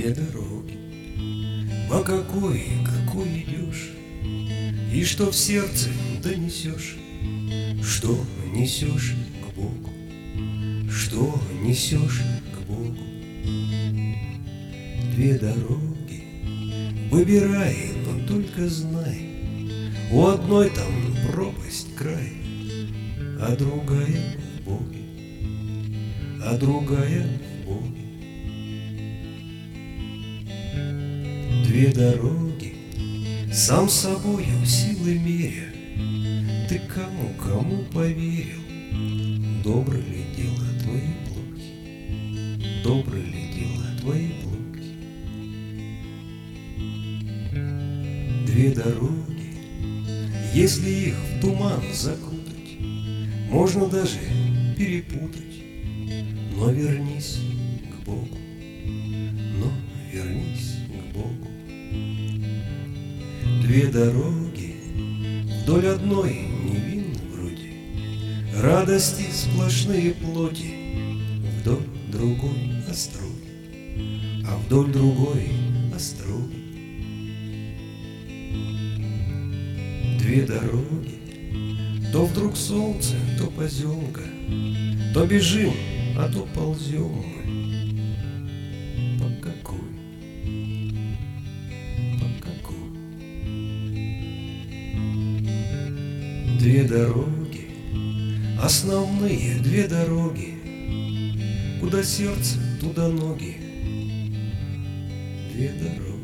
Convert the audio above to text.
две дороги. По какой идешь, и что в сердце донесешь, что несешь к Богу, что несешь к Богу. Две дороги выбирай, но только знай, у одной там пропасть край, а другая в Боге, а другая в Боге. Две дороги, сам собою силы меря, ты кому поверил? Добры ли дела твои плохи? Добры ли дела твои плохи? Две дороги, если их в туман закутать, можно даже перепутать. Но вернись к Богу, но вернись к Богу. Две дороги, вдоль одной невинны вроде, радости сплошные плоти, вдоль другой остроги, а вдоль другой остроги. Две дороги, то вдруг солнце, то поземка, то бежим, а то ползем мы. По какой? По какой? Две дороги, основные две дороги, куда сердце, туда ноги. Две дороги.